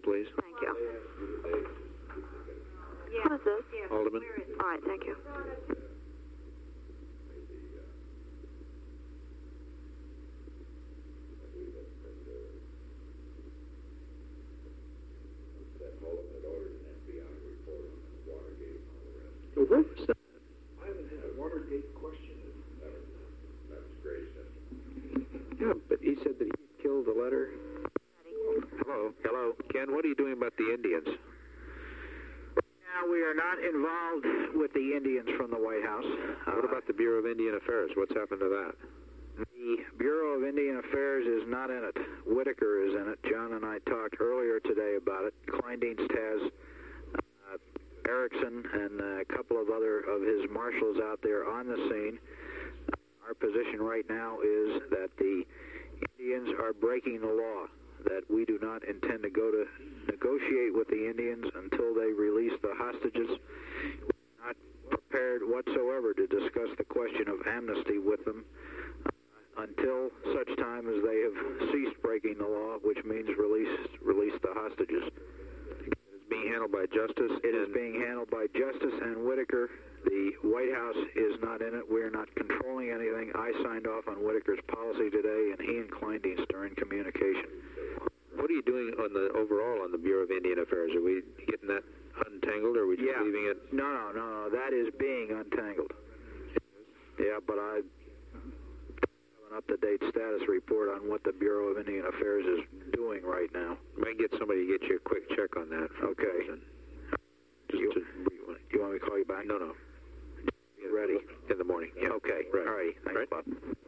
please. Thank you. What is this? Alderman. All right, thank you. What was that? I haven't had a Watergate question. That's great. Yeah, but he said that he killed the letter. Hello. Ken, what are you doing about the Indians? Now, we are not involved with the Indians from the White House. What about the Bureau of Indian Affairs? What's happened to that? The Bureau of Indian Affairs is not in it. Whitaker is in it. John and I talked earlier today about it. Kleindienst has Erickson and a couple of other of his marshals out there on the scene. Our position right now is that the Indians are breaking the law, that we do not intend to go to negotiate with the Indians until they release the hostages. We're not prepared whatsoever to discuss the question of amnesty with them until such time as they have ceased breaking the law, which means release the hostages. It's being handled by Justice? It is being handled by Justice and Whitaker. The White House is not in it. We're not controlling anything. I signed off on Whitaker's policy today, and he and Kleindienst are in communication. What are you doing on the overall on the Bureau of Indian Affairs? Are we getting that untangled, or are we just leaving it? No. That is being untangled. Yeah, but I have an up-to-date status report on what the Bureau of Indian Affairs is doing right now. Might get somebody to get you a quick check on that. Okay. You want me to call you back? No. Ready? In the morning. Yeah. Okay. Right. All right. Thanks, Right. Bob.